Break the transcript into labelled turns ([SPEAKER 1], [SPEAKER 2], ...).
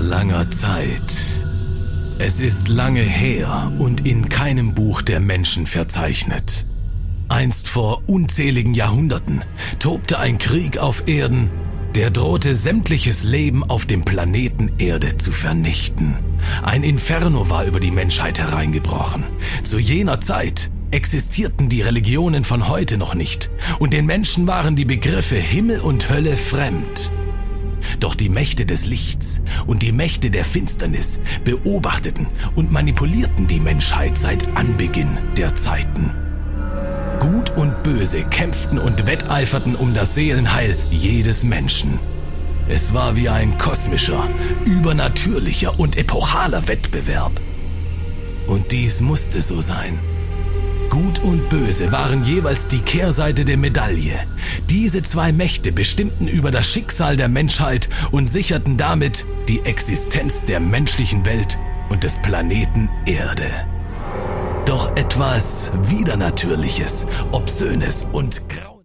[SPEAKER 1] langer Zeit. Es ist lange her und in keinem Buch der Menschen verzeichnet. Einst vor unzähligen Jahrhunderten tobte ein Krieg auf Erden, der drohte sämtliches Leben auf dem Planeten Erde zu vernichten. Ein Inferno war über die Menschheit hereingebrochen. Zu jener Zeit existierten die Religionen von heute noch nicht und den Menschen waren die Begriffe Himmel und Hölle fremd. Doch die Mächte des Lichts und die Mächte der Finsternis beobachteten und manipulierten die Menschheit seit Anbeginn der Zeiten. Gut und Böse kämpften und wetteiferten um das Seelenheil jedes Menschen. Es war wie ein kosmischer, übernatürlicher und epochaler Wettbewerb. Und dies musste so sein. Gut und Böse waren jeweils die Kehrseite der Medaille. Diese zwei Mächte bestimmten über das Schicksal der Menschheit und sicherten damit die Existenz der menschlichen Welt und des Planeten Erde. Doch etwas Widernatürliches, Obszönes und Grauenhaftes